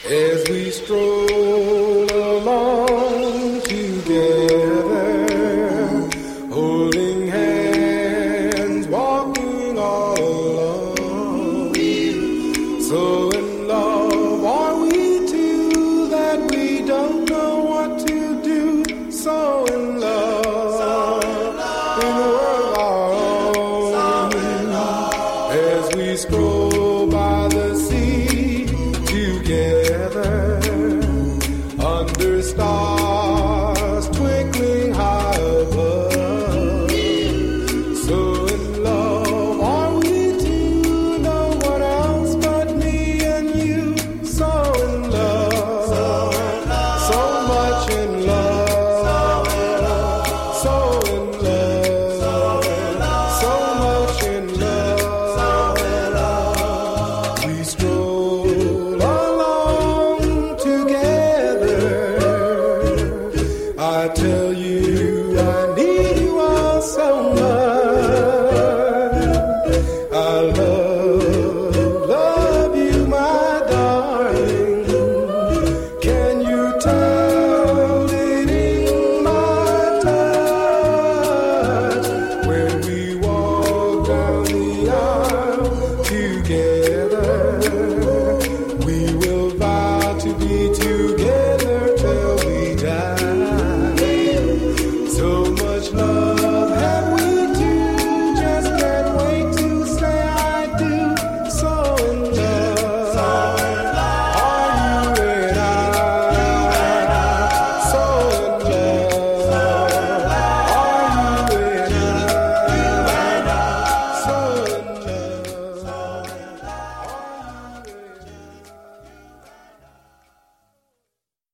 as we stroll along together, holding hands, walking all along. So in love are we two that we don't know what to do. So in love, in the world our own, as we stroll